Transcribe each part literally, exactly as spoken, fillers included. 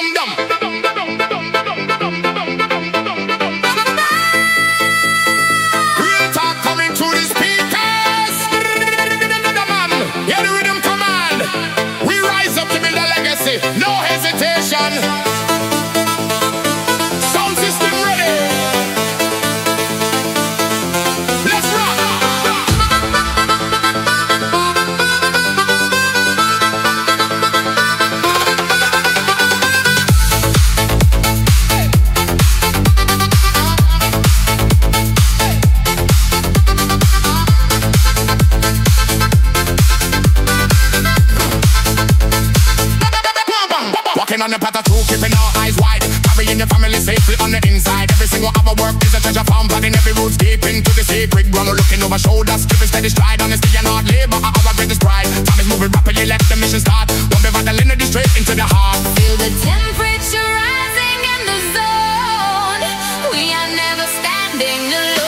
dum dum. Real talk coming through the speakers. Yeah, the rhythm command. We rise up to build a legacy. No hesitation. Sound system ready. Let's rock. Walking on the path of truth, keeping our eyes wide. Carrying your family safely on the inside. Every single hour work is a treasure found. Planting every roots deep into the sacred ground. Looking over shoulders, keeping steady stride. Honesty and hard labor are our greatest pride. Time is moving rapidly, let the mission start. Don't be vital energy straight into the heart. Feel the temperature rising in the zone. We are never standing alone.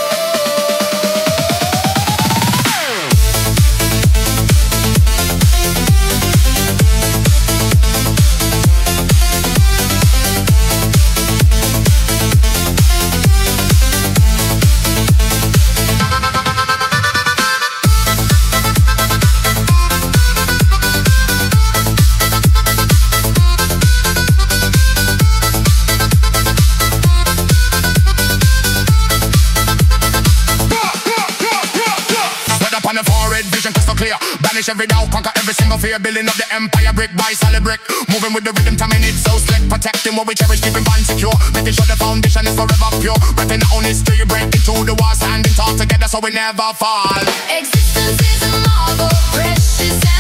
On the forehead, vision crystal clear. Banish every doubt, conquer every single fear. Building up the empire brick by solid brick. Moving with the rhythm, timing it so slick. Protecting what we cherish, keeping bond secure. Making sure the foundation is forever pure. Repping our own history, breaking through the walls. Standing tall together so we never fall. Existence is a marvel, precious and